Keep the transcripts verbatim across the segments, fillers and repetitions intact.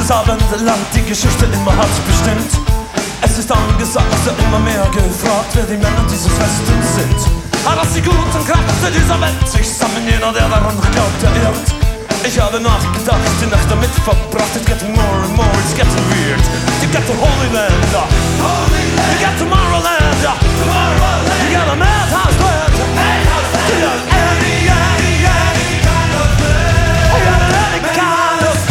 das Land die Geschichte immer hat bestimmt. Es ist angesagt, es wird immer mehr gefragt, wer die Männer dieses Westens sind. Ah, dass die guten Kräfte dieser Welt sich sammeln, jeder, der daran glaubt, der irrt. Ich habe nachgedacht, die Nacht damit verbracht. It's getting more and more, it's getting weird. You got the Holy Land, Holy Land. You got Tomorrowland, Tomorrowland. You got a madhouse land, madhouse land. You got any, any, any kind of land. You got any kind of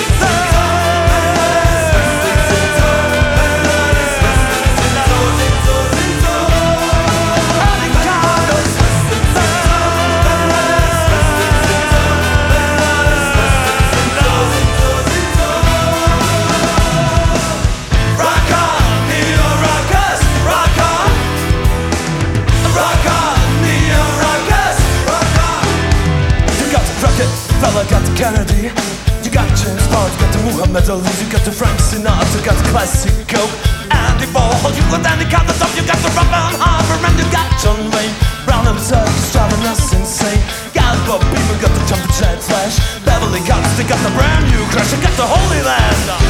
got Kennedy, you got James Bond, you got the Muhammad Ali, you got the Frank Sinatra, you got the classic Coke, Andy Warhol, you got Andy Kavatov, you got the Robert Harper, and you got John Wayne. Brown himself is driving us insane. Got Bob Beamer, got the Jumper Jet Flash, Beverly Cops, they got the brand new Crash, you got the Holy Land.